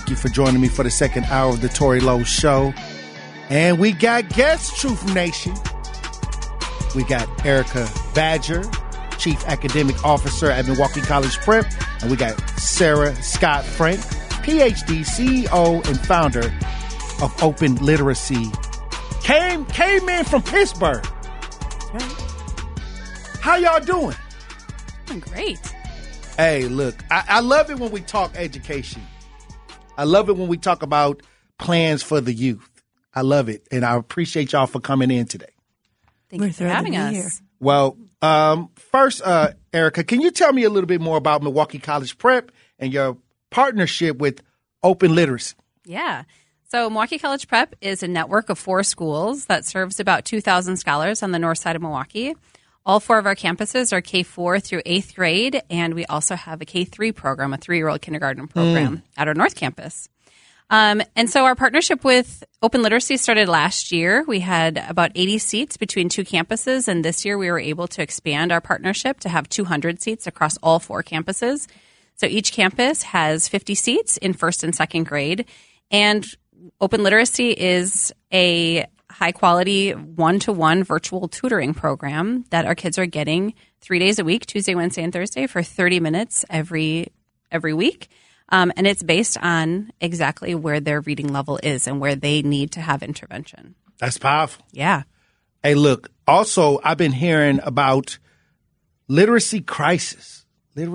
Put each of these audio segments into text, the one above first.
Thank you for joining me for the second hour of the Tory Lowe Show. And we got guests, Truth Nation. We got Erica Badger, Chief Academic Officer at Milwaukee College Prep. And we got Sarah Scott Frank, PhD, CEO, and founder of Open Literacy. Came in from Pittsburgh. Right. How y'all doing? I'm great. Hey, look, I love it when we talk education. I love it when we talk about plans for the youth. I love it, and I appreciate y'all for coming in today. Thank you for having us. Here. Well, first, Erica, can you tell me a little bit more about Milwaukee College Prep and your partnership with Open Literacy? Yeah. So Milwaukee College Prep is a network of 4 schools that serves about 2,000 scholars on the north side of Milwaukee. All 4 of our campuses are K-4 through 8th grade, and we also have a K-3 program, a 3-year-old kindergarten program at our North Campus. And so our partnership with Open Literacy started last year. We had about 80 seats between 2 campuses, and this year we were able to expand our partnership to have 200 seats across all 4 campuses. So each campus has 50 seats in 1st and 2nd grade, and Open Literacy is a high-quality one-to-one virtual tutoring program that our kids are getting 3 days a week, Tuesday, Wednesday, and Thursday, for 30 minutes every week. And it's based on exactly where their reading level is and where they need to have intervention. That's powerful. Yeah. Hey, look, also, I've been hearing about literacy crisis.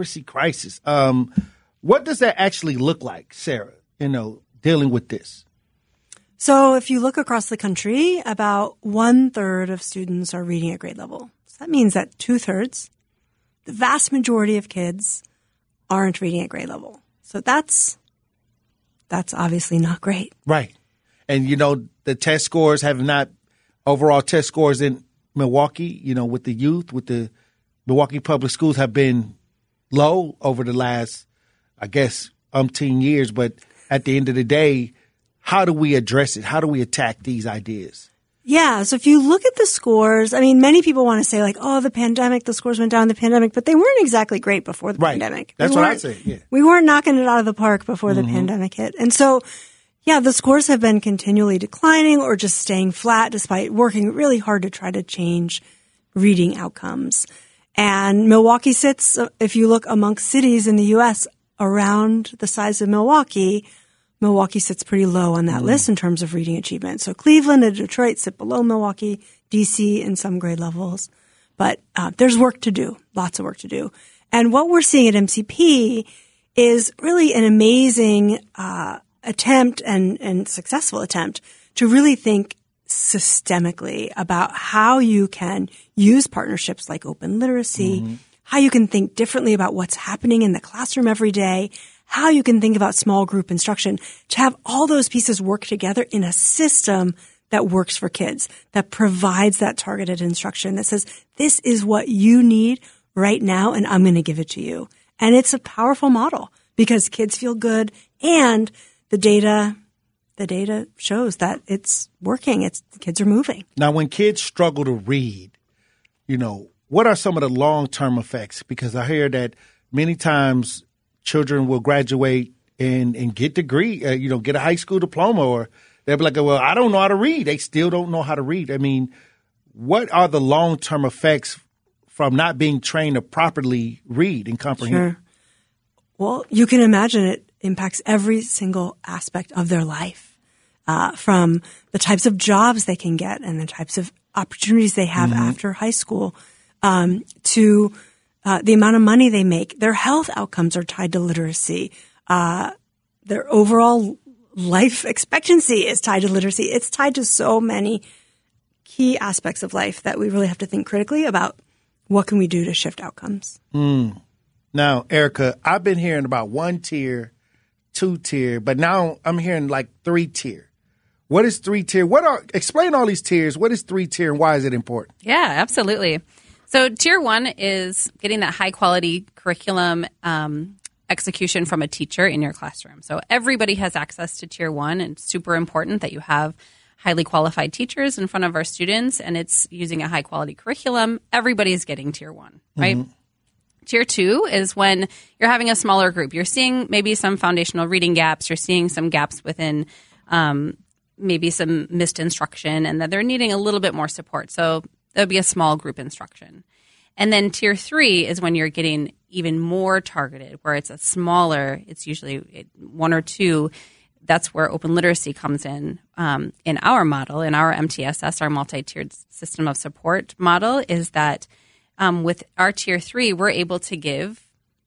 What does that actually look like, Sarah, dealing with this? So if you look across the country, about 1/3 of students are reading at grade level. So that means that 2/3, the vast majority of kids, aren't reading at grade level. So that's obviously not great. Right. And, the test scores overall test scores in Milwaukee, with the youth, with the Milwaukee Public Schools have been low over the last, I guess, umpteen years. But at the end of the day, how do we address it? How do we attack these ideas? Yeah. So if you look at the scores, many people want to say the pandemic, the scores went down in the pandemic, but they weren't exactly great before the pandemic. That's what I say. Yeah. We weren't knocking it out of the park before the pandemic hit. And so, the scores have been continually declining or just staying flat despite working really hard to try to change reading outcomes. And Milwaukee sits, if you look amongst cities in the U.S. around the size of Milwaukee sits pretty low on that list in terms of reading achievement. So Cleveland and Detroit sit below Milwaukee, D.C. in some grade levels. But there's work to do, lots of work to do. And what we're seeing at MCP is really an amazing attempt and successful attempt to really think systemically about how you can use partnerships like Open Literacy, how you can think differently about what's happening in the classroom every day, how you can think about small group instruction, to have all those pieces work together in a system that works for kids, that provides that targeted instruction, that says, this is what you need right now, and I'm going to give it to you. And it's a powerful model because kids feel good, and the data shows that it's working. The kids are moving. Now, when kids struggle to read, what are some of the long-term effects? Because I hear that many times children will graduate and get degree, get a high school diploma, or they'll be like, well, I don't know how to read. They still don't know how to read. What are the long-term effects from not being trained to properly read and comprehend? Sure. Well, you can imagine it impacts every single aspect of their life, from the types of jobs they can get and the types of opportunities they have after high school, to the amount of money they make. Their health outcomes are tied to literacy. Their overall life expectancy is tied to literacy. It's tied to so many key aspects of life that we really have to think critically about what can we do to shift outcomes. Now, Erica, I've been hearing about 1-tier, 2-tier, but now I'm hearing 3-tier. What is 3-tier? Explain all these tiers. What is 3-tier and why is it important? Yeah, absolutely. So tier 1 is getting that high quality curriculum execution from a teacher in your classroom. So everybody has access to tier 1, and it's super important that you have highly qualified teachers in front of our students, and it's using a high quality curriculum. Everybody is getting tier 1, right? Tier 2 is when you're having a smaller group. You're seeing maybe some foundational reading gaps. You're seeing some gaps within maybe some missed instruction, and that they're needing a little bit more support. So there'll be a small group instruction. And then Tier 3 is when you're getting even more targeted, where it's a smaller, it's usually 1 or 2. That's where open literacy comes in our model, in our MTSS, our multi-tiered system of support model, is that with our Tier 3, we're able to give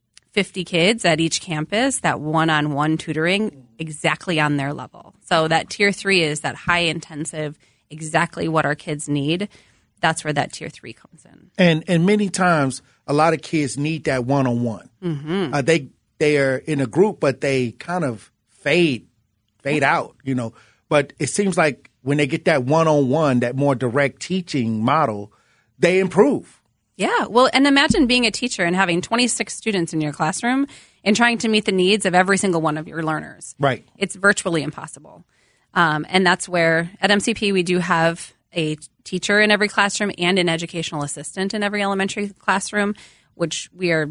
50 kids at each campus that one-on-one tutoring exactly on their level. So that Tier 3 is that high intensive, exactly what our kids need. That's where that Tier 3 comes in. And many times, a lot of kids need that one-on-one. Mm-hmm. They are in a group, but they kind of fade out, But it seems like when they get that one-on-one, that more direct teaching model, they improve. Yeah. Well, and imagine being a teacher and having 26 students in your classroom and trying to meet the needs of every single one of your learners. Right. It's virtually impossible. And that's where at MCP we do have a teacher in every classroom and an educational assistant in every elementary classroom, which we are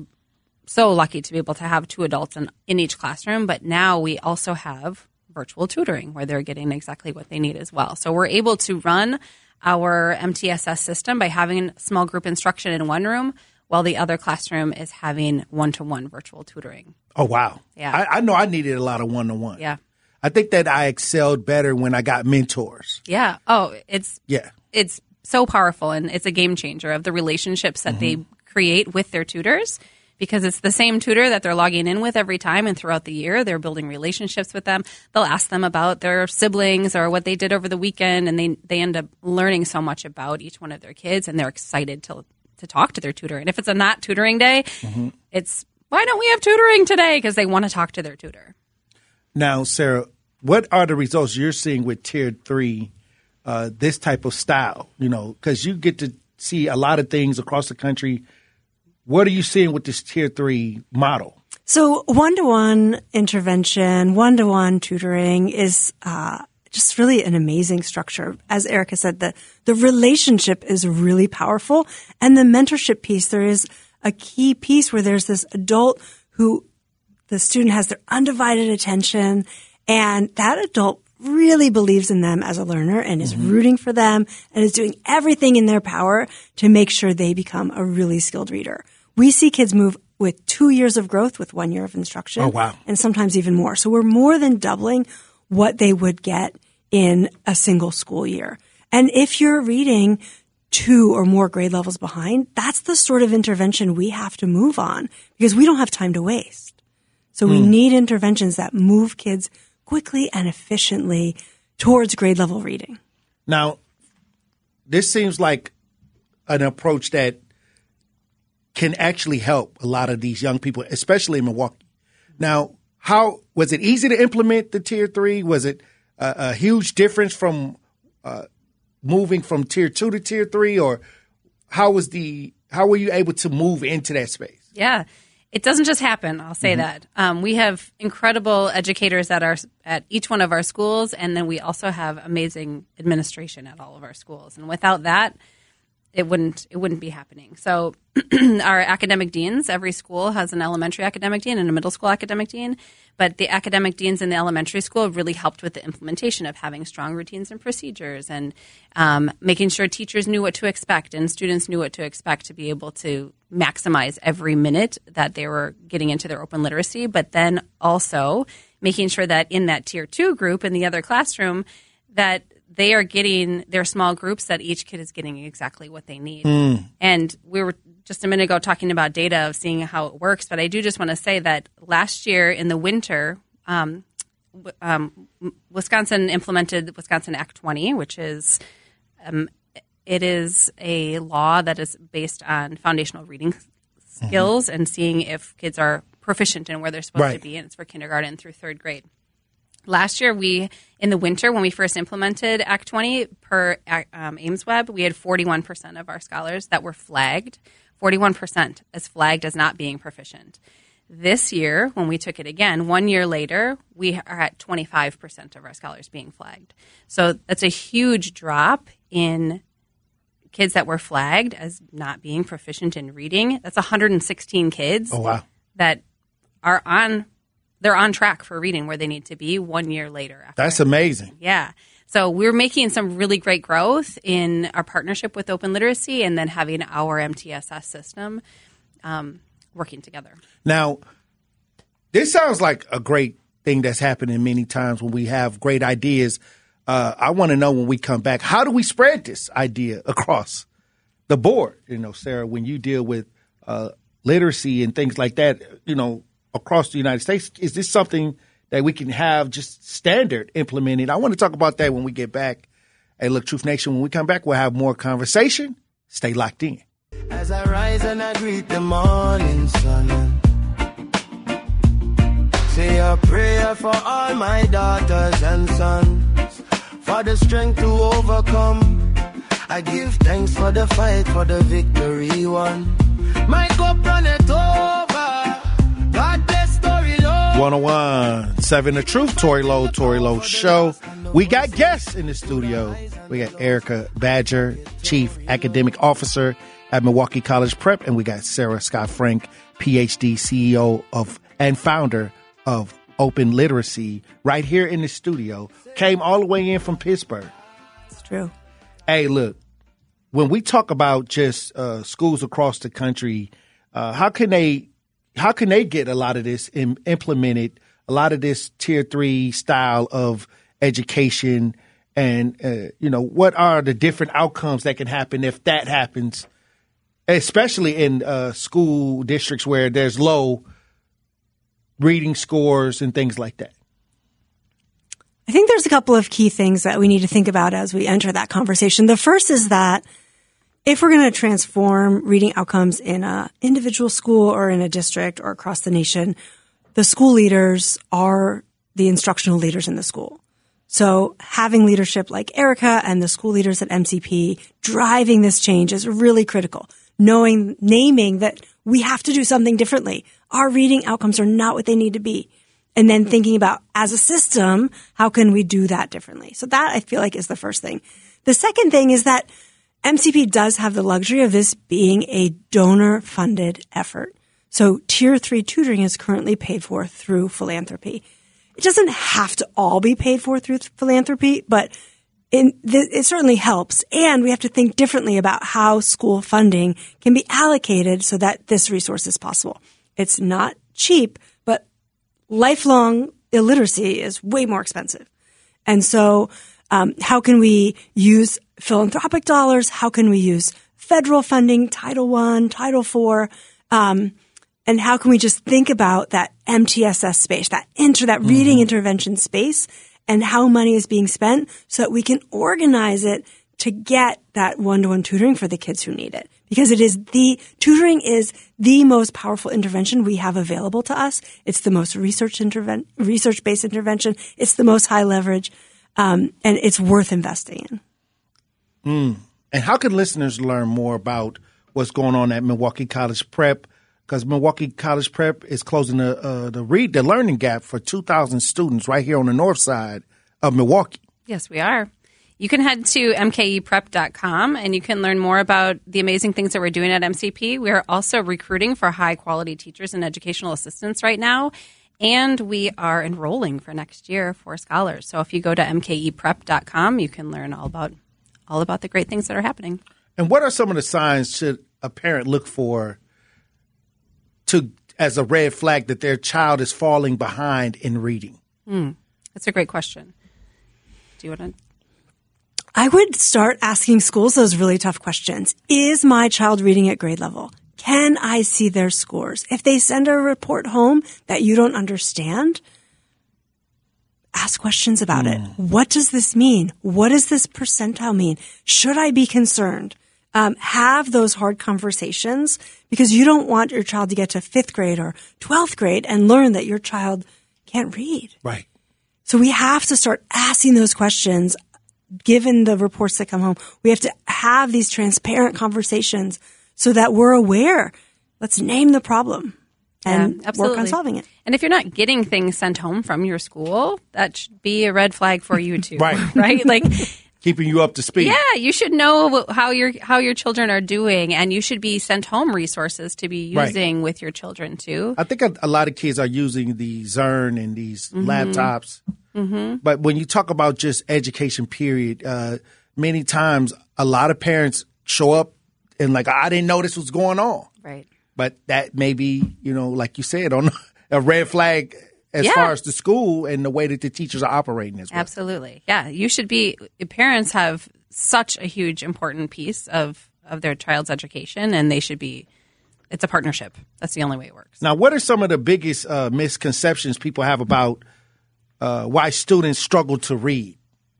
so lucky to be able to have 2 adults in each classroom. But now we also have virtual tutoring where they're getting exactly what they need as well. So we're able to run our MTSS system by having small group instruction in one room while the other classroom is having one-to-one virtual tutoring. Oh, wow. Yeah. I know I needed a lot of one-to-one. Yeah. I think that I excelled better when I got mentors. Yeah. Oh, it's It's so powerful, and it's a game changer of the relationships that they create with their tutors, because it's the same tutor that they're logging in with every time, and throughout the year they're building relationships with them. They'll ask them about their siblings or what they did over the weekend, and they end up learning so much about each one of their kids, and they're excited to talk to their tutor. And if it's a not tutoring day, it's, why don't we have tutoring today? Because they want to talk to their tutor. Now, Sarah, what are the results you're seeing with Tier 3, this type of style? Because you get to see a lot of things across the country. What are you seeing with this Tier 3 model? So one-to-one intervention, one-to-one tutoring is just really an amazing structure. As Erica said, the relationship is really powerful. And the mentorship piece, there is a key piece where there's this adult who the student has their undivided attention, and that adult really believes in them as a learner and is rooting for them and is doing everything in their power to make sure they become a really skilled reader. We see kids move with 2 years of growth with 1 year of instruction. Oh, wow. And sometimes even more. So we're more than doubling what they would get in a single school year. And if you're reading 2 or more grade levels behind, that's the sort of intervention we have to move on because we don't have time to waste. So we need interventions that move kids quickly and efficiently towards grade level reading. Now, this seems like an approach that can actually help a lot of these young people, especially in Milwaukee. Now, how was it easy to implement the Tier 3? Was it a huge difference from moving from Tier 2 to Tier 3, or how were you able to move into that space? Yeah. It doesn't just happen. I'll say that. We have incredible educators at each one of our schools, and then we also have amazing administration at all of our schools. And without that, it wouldn't be happening. So our academic deans, every school has an elementary academic dean and a middle school academic dean, but the academic deans in the elementary school really helped with the implementation of having strong routines and procedures and making sure teachers knew what to expect and students knew what to expect to be able to maximize every minute that they were getting into their open literacy, but then also making sure that in that Tier 2 group in the other classroom that they are getting their small groups, that each kid is getting exactly what they need. And we were just a minute ago talking about data of seeing how it works, but I do just want to say that last year in the winter, Wisconsin implemented Wisconsin Act 20, which is it is a law that is based on foundational reading skills and seeing if kids are proficient in where they're supposed to be, and it's for kindergarten through 3rd grade. Last year, in the winter, when we first implemented Act 20 per AimsWeb, we had 41% of our scholars that were flagged, 41% as flagged as not being proficient. This year, when we took it again, 1 year later, we are at 25% of our scholars being flagged. So that's a huge drop in kids that were flagged as not being proficient in reading. That's 116 kids. Oh, wow. That are they're on track for reading where they need to be 1 year later. That's amazing. Yeah. So we're making some really great growth in our partnership with Open Literacy and then having our MTSS system working together. Now, this sounds like a great thing that's happening many times when we have great ideas. I want to know when we come back, how do we spread this idea across the board? Sarah, when you deal with literacy and things like that, across the United States, is this something that we can have just standard implemented? I want to talk about that when we get back. Hey, look, Truth Nation, when we come back, we'll have more conversation. Stay locked in. As I rise and I greet the morning sun, say a prayer for all my daughters and sons, for the strength to overcome. I give thanks for the fight, for the victory won. My cup runneth over. God bless Tory Lowe. 101.7 The Truth, Tory Lowe Show. We got guests in the studio. We got Erica Badger, Chief Academic Officer at Milwaukee College Prep, and we got Sarah Scott Frank, PhD, CEO and founder of Open Literacy, right here in the studio. Came all the way in from Pittsburgh. It's true. Hey, look, when we talk about just schools across the country, how can they get a lot of this implemented, a lot of this Tier 3 style of education, and what are the different outcomes that can happen if that happens, especially in school districts where there's low reading scores and things like that? I think there's a couple of key things that we need to think about as we enter that conversation. The first is that if we're going to transform reading outcomes in an individual school or in a district or across the nation, the school leaders are the instructional leaders in the school. So having leadership like Erica and the school leaders at MCP driving this change is really critical. Naming that we have to do something differently. Our reading outcomes are not what they need to be. And then thinking about, as a system, how can we do that differently? So that, I feel like, is the first thing. The second thing is that MCP does have the luxury of this being a donor-funded effort. So Tier 3 tutoring is currently paid for through philanthropy. It doesn't have to all be paid for through philanthropy, but it certainly helps. And we have to think differently about how school funding can be allocated so that this resource is possible. It's not cheap, but lifelong illiteracy is way more expensive. And so how can we use philanthropic dollars? How can we use federal funding, Title I, Title IV? And how can we just think about that MTSS space, that reading intervention space, and how money is being spent so that we can organize it to get that one-to-one tutoring for the kids who need it. Because tutoring is the most powerful intervention we have available to us. It's the most research-based intervention. It's the most high leverage, and it's worth investing in. And how can listeners learn more about what's going on at Milwaukee College Prep? Because Milwaukee College Prep is closing the learning gap for 2,000 students right here on the north side of Milwaukee. Yes, we are. You can head to mkeprep.com and you can learn more about the amazing things that we're doing at MCP. We are also recruiting for high-quality teachers and educational assistants right now, and we are enrolling for next year for scholars. So if you go to mkeprep.com, you can learn all about the great things that are happening. And what are some of the signs should a parent look for as a red flag that their child is falling behind in reading? That's a great question. Do you want to? I would start asking schools those really tough questions. Is my child reading at grade level? Can I see their scores? If they send a report home that you don't understand, ask questions about it. What does this mean? What does this percentile mean? Should I be concerned? Have those hard conversations, because you don't want your child to get to 5th grade or 12th grade and learn that your child can't read. Right. So we have to start asking those questions. Given the reports that come home, we have to have these transparent conversations so that we're aware. Let's name the problem and work on solving it. And if you're not getting things sent home from your school, that should be a red flag for you too. Right. Right? Like, keeping you up to speed. Yeah, you should know how your children are doing, and you should be sent home resources to be using with your children too. I think a lot of kids are using the Zern and these laptops. Mm-hmm. But when you talk about just education period, many times a lot of parents show up and like, I didn't know this was going on. Right. But that may be, like you said, on a red flag as far as the school and the way that the teachers are operating as well. Absolutely. Yeah. Parents have such a huge, important piece of their child's education, and it's a partnership. That's the only way it works. Now, what are some of the biggest misconceptions people have about why students struggle to read?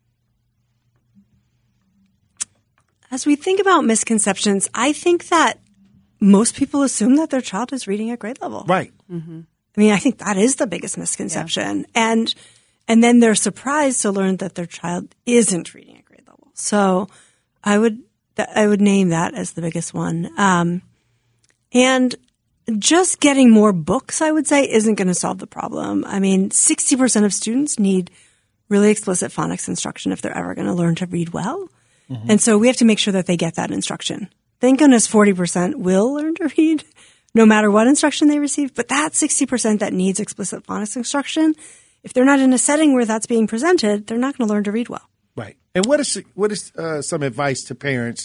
As we think about misconceptions, I think that most people assume that their child is reading at grade level. Right. Mm-hmm. I mean, I think that is the biggest misconception. Yeah. And then they're surprised to learn that their child isn't reading at grade level. So I would name that as the biggest one. And just getting more books, I would say, isn't going to solve the problem. I mean, 60% of students need really explicit phonics instruction if they're ever going to learn to read well. Mm-hmm. And so we have to make sure that they get that instruction. Thank goodness 40% will learn to read no matter what instruction they receive. But that 60% that needs explicit phonics instruction, if they're not in a setting where that's being presented, they're not going to learn to read well. Right. And what is some advice to parents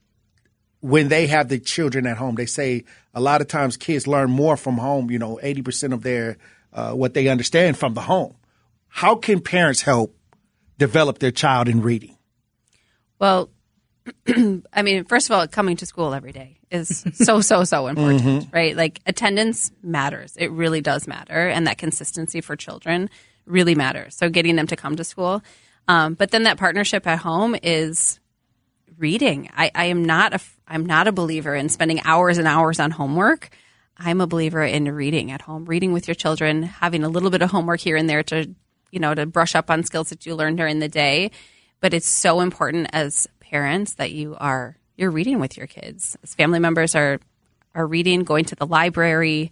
when they have the children at home? They say a lot of times kids learn more from home, 80% of their what they understand from the home. How can parents help develop their child in reading? Well, I mean, first of all, coming to school every day is so important, right? Like attendance matters. It really does matter. And that consistency for children really matters. So getting them to come to school. But then that partnership at home is reading. I'm not a believer in spending hours and hours on homework. I'm a believer in reading at home, reading with your children, having a little bit of homework here and there to brush up on skills that you learned during the day. But it's so important as parents that you're reading with your kids. As family members are reading, going to the library,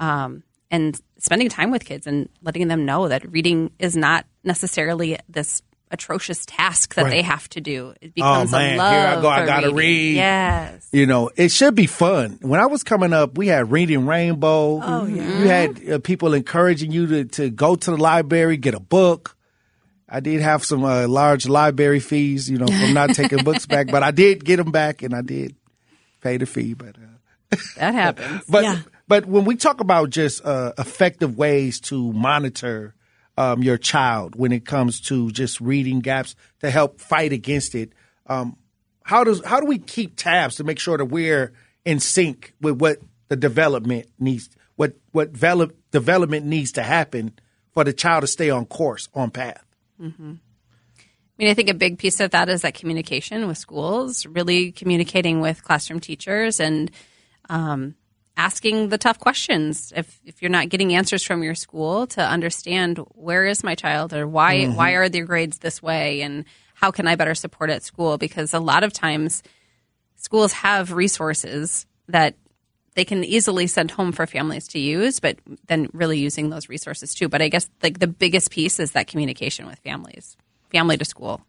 and spending time with kids and letting them know that reading is not necessarily this atrocious task that they have to do. It becomes a love. Here I go. I got to read. Yes. It should be fun. When I was coming up, we had Reading Rainbow. Oh, yeah. You had people encouraging you to go to the library, get a book. I did have some large library fees, from not taking books back, but I did get them back and I did pay the fee. But that happens. But when we talk about just effective ways to monitor your child when it comes to just reading gaps to help fight against it, how do we keep tabs to make sure that we're in sync with what the development needs, what development needs to happen for the child to stay on course, on path? Mm-hmm. I mean, I think a big piece of that is that communication with schools, really communicating with classroom teachers and asking the tough questions. If you're not getting answers from your school, to understand where is my child or why are their grades this way and how can I better support at school? Because a lot of times schools have resources that they can easily send home for families to use, but then really using those resources too. But I guess like the biggest piece is that communication with families, family to school.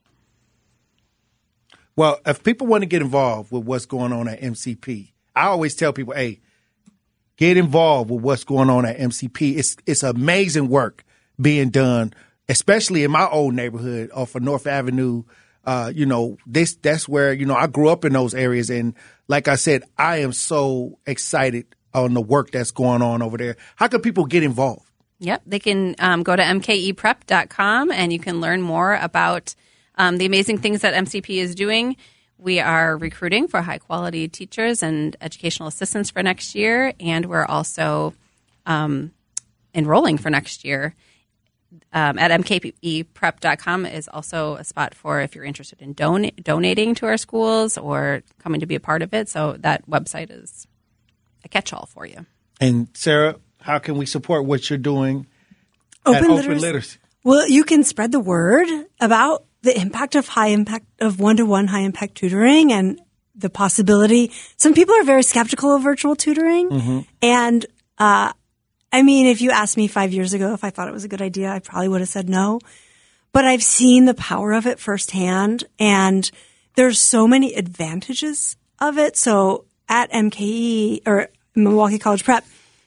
Well, if people want to get involved with what's going on at MCP, I always tell people, hey, get involved with what's going on at MCP. It's amazing work being done, especially in my old neighborhood off of North Avenue. That's where, I grew up in those areas. And like I said, I am so excited on the work that's going on over there. How can people get involved? Yep. They can go to mkeprep.com and you can learn more about the amazing things that MCP is doing. We are recruiting for high quality teachers and educational assistants for next year. And we're also enrolling for next year. At mkeprep.com is also a spot for if you're interested in donating to our schools or coming to be a part of it. So that website is a catch-all for you. And Sarah, how can we support what you're doing at Open Literacy? Well, you can spread the word about the impact of one-to-one high-impact tutoring and the possibility. Some people are very skeptical of virtual tutoring. And I mean, if you asked me 5 years ago if I thought it was a good idea, I probably would have said no. but I've seen the power of it firsthand, and there's so many advantages of it. So at MKE or Milwaukee College Prep,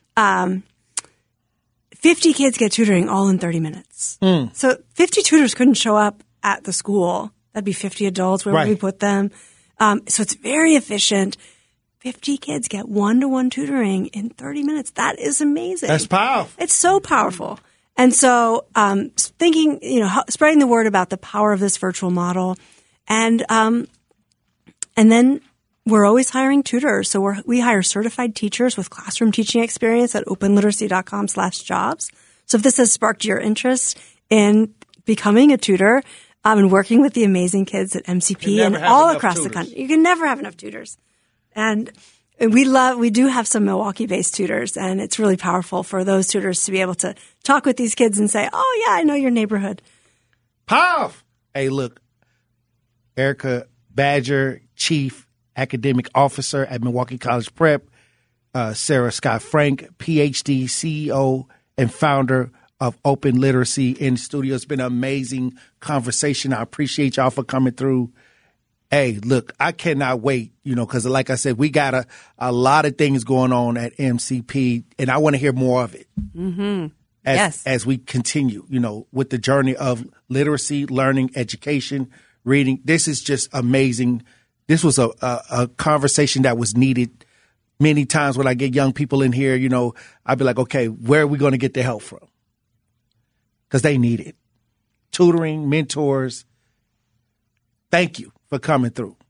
50 kids get tutoring all in 30 minutes. So 50 tutors couldn't show up at the school. That'd be 50 adults where we put them. So it's very efficient. 50 kids get one-to-one tutoring in 30 minutes. That is amazing. That's powerful. It's so powerful. And so thinking, spreading the word about the power of this virtual model. And then we're always hiring tutors. So we hire certified teachers with classroom teaching experience at openliteracy.com/jobs. So if this has sparked your interest in becoming a tutor and working with the amazing kids at MCP and all across the country, you can never have enough tutors. And we do have some Milwaukee-based tutors, and it's really powerful for those tutors to be able to talk with these kids and say, oh, yeah, I know your neighborhood. Powerful. Hey, look, Erica Badger, Chief Academic Officer at Milwaukee College Prep, Sarah Scott Frank, PhD, CEO, and founder of Open Literacy in studio. It's been an amazing conversation. I appreciate y'all for coming through. Hey, look, I cannot wait, because like I said, we got a lot of things going on at MCP, and I want to hear more of it as we continue, with the journey of literacy, learning, education, reading. This is just amazing. This was a conversation that was needed. Many times when I get young people in here, I'd be like, okay, where are we going to get the help from? Because they need it. Tutoring, mentors. Thank you for coming through.